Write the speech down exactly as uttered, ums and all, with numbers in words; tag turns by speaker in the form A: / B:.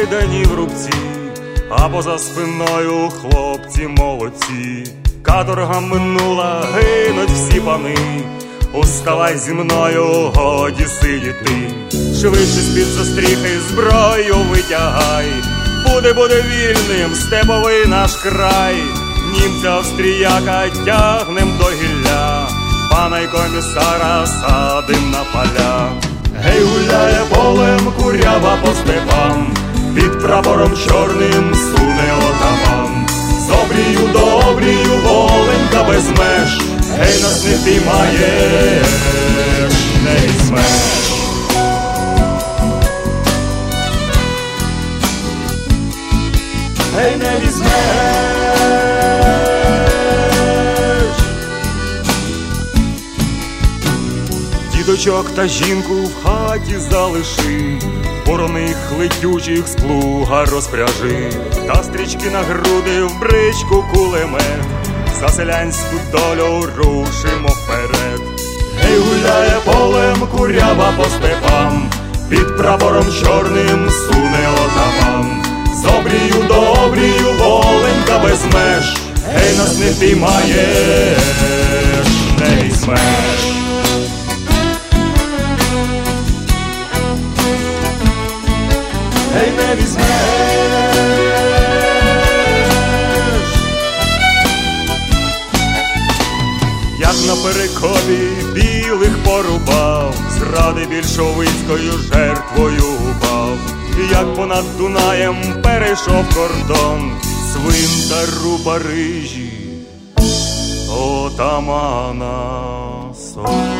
A: видані в рубці, а поза спиною хлопці молодці. Каторга минула, гинуть всі пани, уставай зі мною, годі сидіти. Швидше з-під застріхи зброю витягай, буде, буде вільним степовий наш край. Німця австріяка тягнем до гілля, пана й комісара садим на поля. Гей, гуляє полем курява по степам, під прапором чорним суне отаман. З обрію до обрію воленька без меж, гей, нас не впіймаєш, не візьмеш. Гей, не візьмеш. Діточок та жінку в хаті залиши, вороних летючих з плуга розпряжи, та стрічки на груди в бричку кулемет, за селянську долю рушимо вперед. Гей, гуляє полем курява по степам, під прапором чорним суне отаман. З обрію до обрію воленька без меж, гей, нас не впіймаєш, не візьмеш. Гей, не візьмеш. Як на перекопі білих порубав, зради більшовицькою жертвою упав. Як понад Дунаєм перейшов кордон, цвинтар у Парижі отамана сон.